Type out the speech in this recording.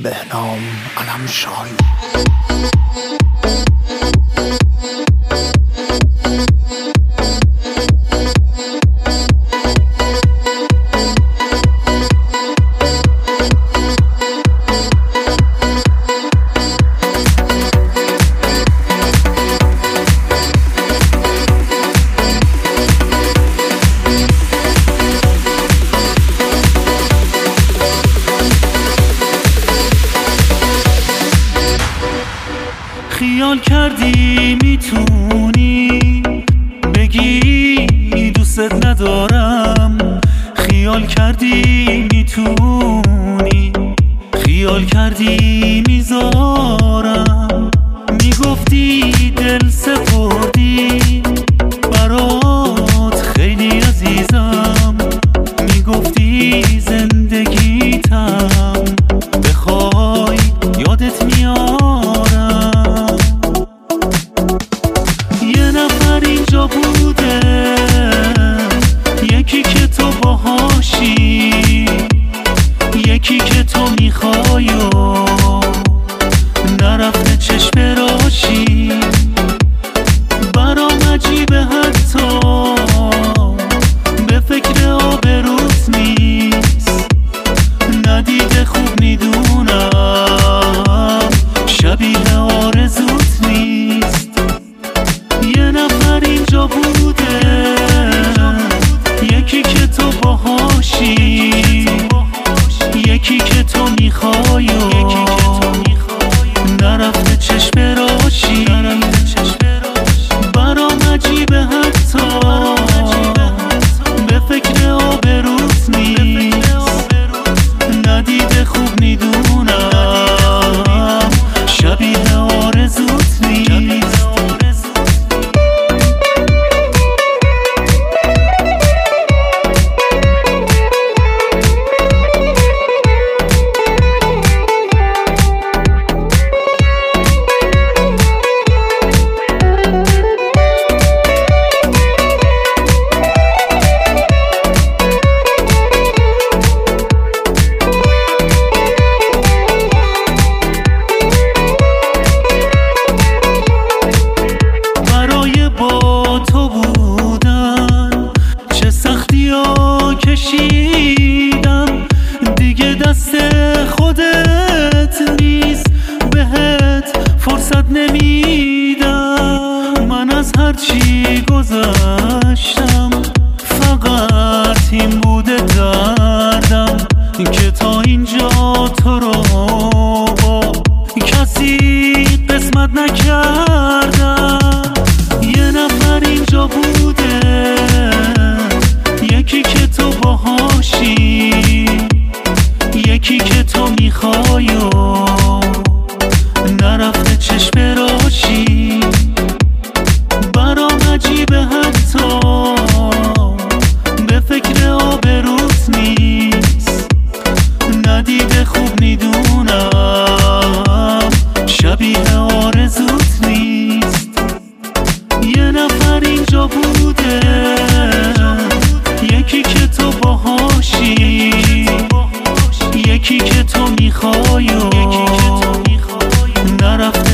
بهنام علمشاهی. خیال کردی میتونی بگی دوست ندارم، خیال کردی میتونی، خیال کردی میذارم، میگفتی دل سپردی برات خیلی عزیزم، میگفتی زندگیتم بخوای یادت میارم. یه نفر اینجا بوده، یکی که تو باهاشی، یکی که تو میخوای و نرفته چشم راشی. برام عجیبه حتی به فکر آبروت نیست، ندیده خوب میدونم شبیه آرزوت نیست. یه نفر اینجا بوده، یکی که تو باهاشی، یکی که تو میخوای و نرفته چشم راشی. برام عجیبه حتی به فکر آبروت نیست، ندیده خوب میدونم شبیه آرزوت نیست. کشیدم دیگه دست خودت نیست، بهت فرصت نمیدم. من از هرچی گذشتم فقط این بوده دردم که تا اینجا تو رو با کسی قسمت نکردم. یه نفر اینجا بوده، یکی که تو باهاشی، یکی که تو میخوای و نرفته چشم راشی. برام عجیبه حتی به فکر آبروت نیست، ندیده خوب میدونم شبیه آرزوت نیست. یه نفر اینجا بوده، یکی که تو باهاشی، یکی که تو میخوای و نرفته